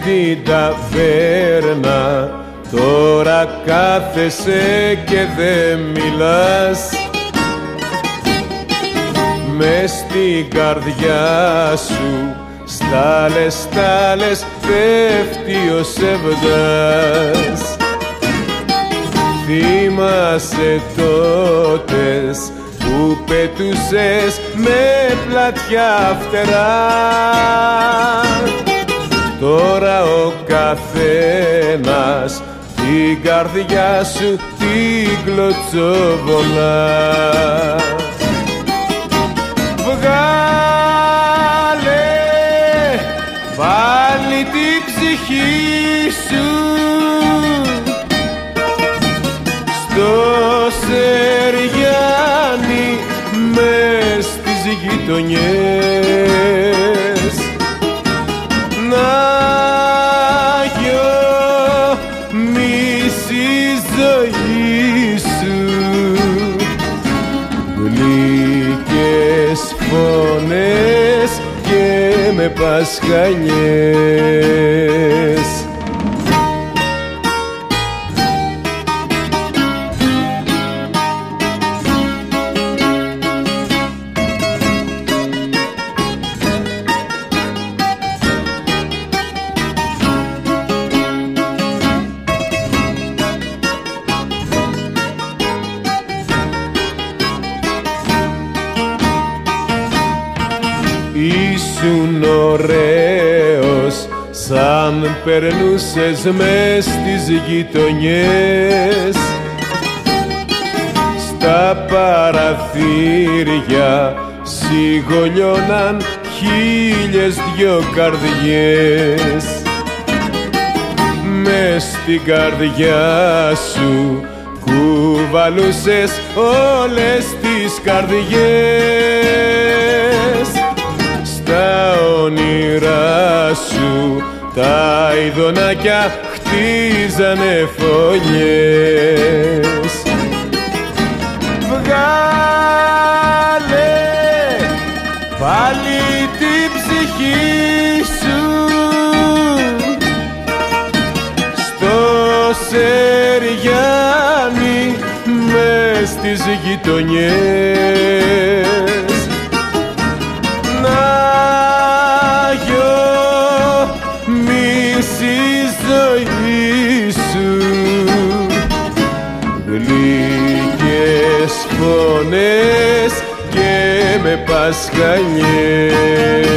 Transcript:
στην ταβέρνα, τώρα κάθεσαι και δε μιλάς. Μες στην καρδιά σου στάλες πέφτει ο σεβδάς. Θυμάσαι τότες που πετούσες με πλατιά φτερά. Τώρα ο καθένας την καρδιά σου την κλωτσοβολά. Βγάλε πάλι την ψυχή σου στο Σεριάνι μες στις γειτονιές. Να γιομίσει η ζωή σου, γλυκές φωνές και με πασχαλιές. Ήσουν ωραίος σαν περνούσες μες στις γειτονιές. Στα παραθύρια σιγολιώναν 1002 καρδιές. Μες στην καρδιά σου κουβαλούσες όλες τις καρδιές. Τα όνειρά σου τα ειδονάκια χτίζανε φωλιές. Βγάλε πάλι την ψυχή σου στο Σεριάνι μες στις γειτονιές. Ζωή σου, γλυκές φωνές και με πασχαλιές.